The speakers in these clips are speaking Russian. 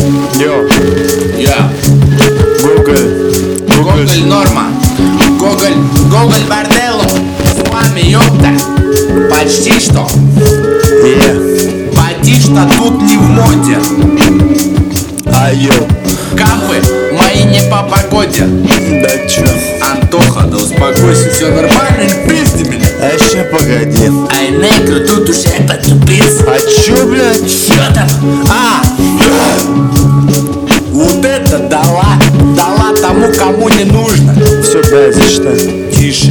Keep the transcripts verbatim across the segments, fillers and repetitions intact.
Йо, Я. Гоголь, Гоголь норма. Гоголь, Гоголь борделло. С вами ёпта. Почти что. е, Батишта тут не в моде. айо, Капы мои не по погоде. да чё? Антоха, да успокойся, все нормально, не пизди меня. А ща погоди. Ай, негр, тут уже потупец. А чё, блядь? Чё там? А! Вот это дала, дала тому, кому не нужно. Все, да, зачитай. Тише.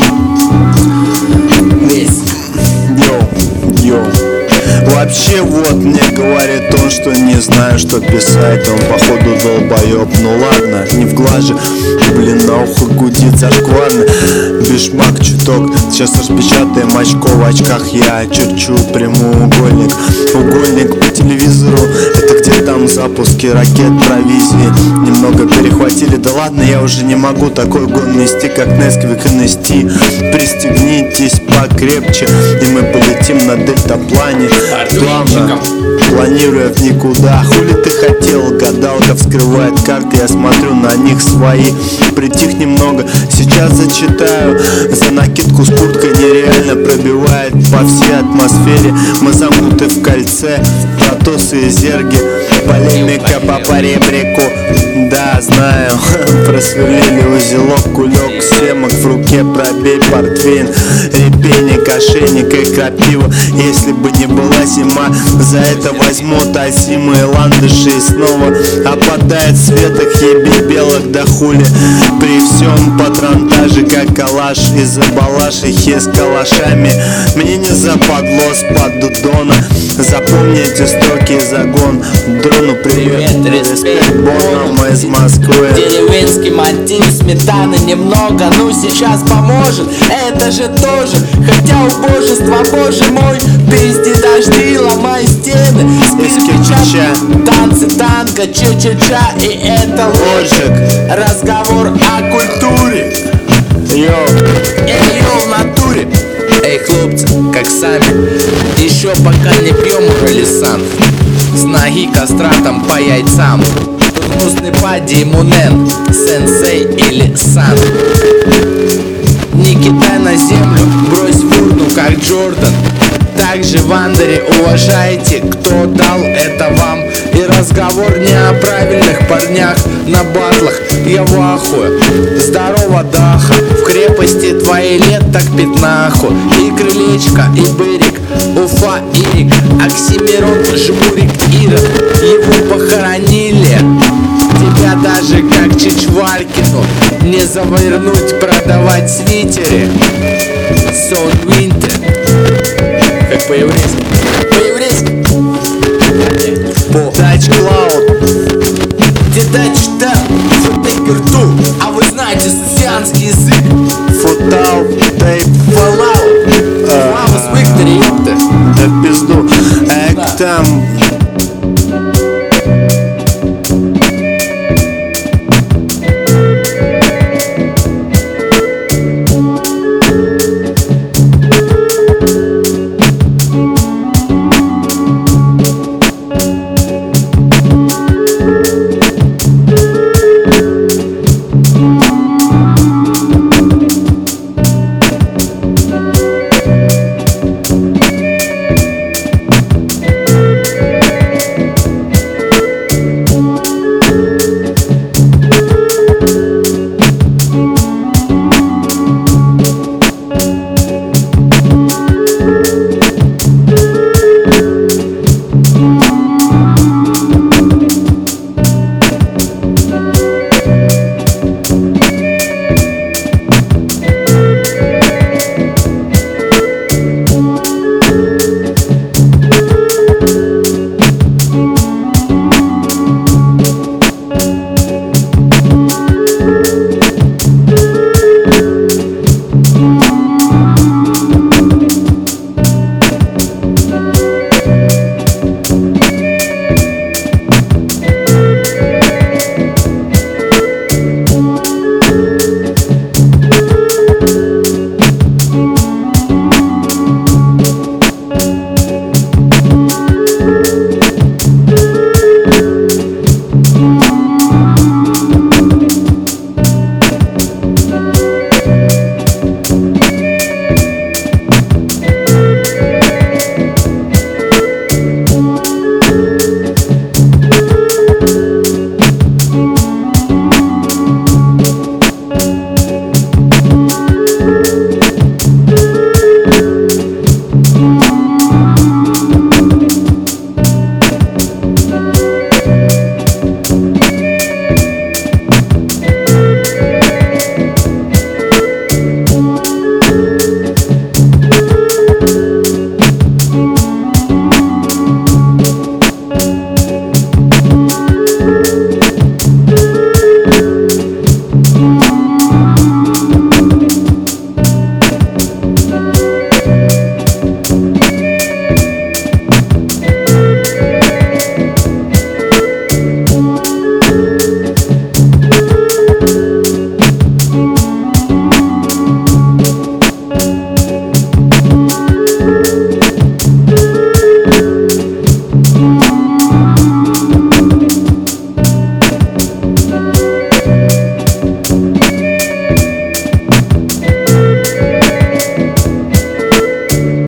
Весь. Йоу, йоу. Вообще вот мне говорит он, что не знаю, что писать. Он походу долбоёб, ну ладно, не в глаже. Блин, на ухо гудит зашкварно. Бишмак чуток, сейчас распечатаем очко. В очках я черчу прямоугольник. Угольник по телевизору, это где там запуски ракет, провизии. Немного перехватили, да ладно, я уже не могу такой гон нести, как Несквик и Нести. Пристегнитесь покрепче, и мы полетим на дельтаплане. Плавно, планируя в никуда. Хули ты хотел, гадалка вскрывает карты. Я смотрю на них свои. Притих немного, сейчас зачитаю. За накидку с курткой нереально пробивает по всей атмосфере. Мы замкнуты в кольце, протосы и зерги. Полемика по поребрику. Да, знаю, просверлили узелок, кулек, семок в руке, пробей портвейн, репейник, ошейник и крапива. Если бы не была зима, за это возьмут озимые ландыши. И снова опадает светок, ебе белок да хули. При всем патронтаже, как калаш из балашихи с калашами. Мне не западло с-под Дудона. Запомни эти строки, загон. Дрону привет, Привет, респект, Бона, мы из Москвы. Деревенский мотив, сметаны немного, ну сейчас поможет. Это же тоже, хотя убожество, боже мой. Пизди дожди, ломай стены. Эскича, танцы, танго, ча-ча-ча. И это ложек, разговор о культуре. йоу. Эй, йоу, в натуре. Эй, хлопцы, как сами. Еще пока не пьем ролисан. С ноги кастратом по яйцам. Тут гнусный пади Мунен, сенсей или сан. Не кидай на землю, брось в урну, как Джордан. Также в андере уважайте, кто дал это вам. И разговор не о правильных парнях на батлах. Я в ахуе, здорово, Даха. В крепости твоей лет так пятнаху. И крылечко, и бырик, Уфа, Ирик, Оксимирон, Жмурик, Ира. Его похоронили. Тебя даже как Чичваркину не завернуть, продавать свитеры. Сон Винтер. Как по-еврейски. По-еврейски. Тач Клауд. Где дача-то? Футбекерту. А вы знаете сусианский язык? Футал, тейп, Фалау. Флавус Виктори, ёпта. да в пизду. Эк, там